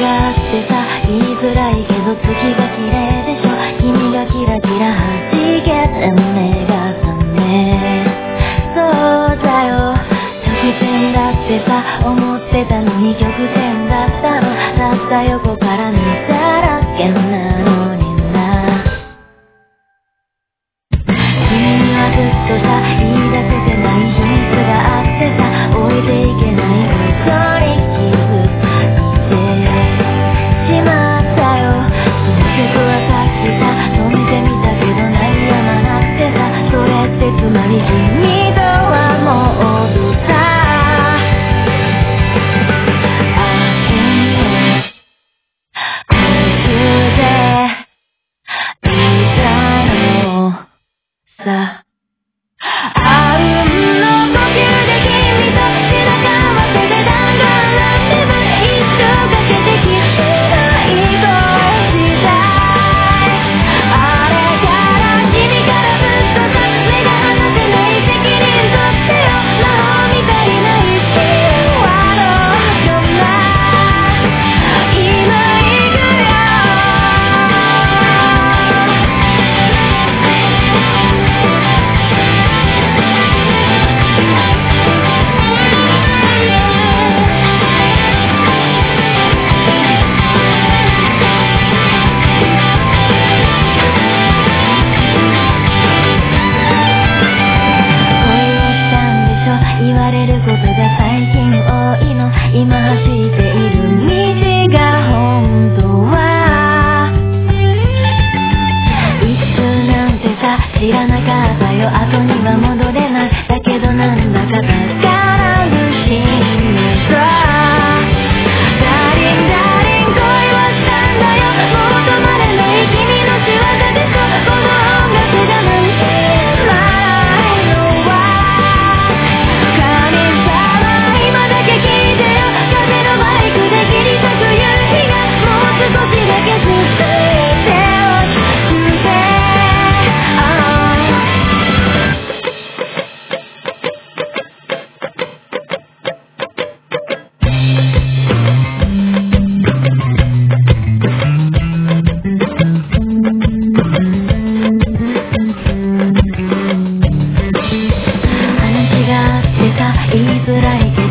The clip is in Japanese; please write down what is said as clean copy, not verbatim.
があってさ言いづらいけど月が綺麗でしょ。君がキラキラ弾けて目が覚めそうだよ。直線だってさ思ってたのに曲線だったの。たった横から見ただけなのにな。君にはずっとさ言い出せてない秘密があってさ置いていけないことに気づいてしまったよ。その曲はさっきさ止めてみたけど鳴りやまなくてさそれってつまり君とはもうぶた言いづらいけど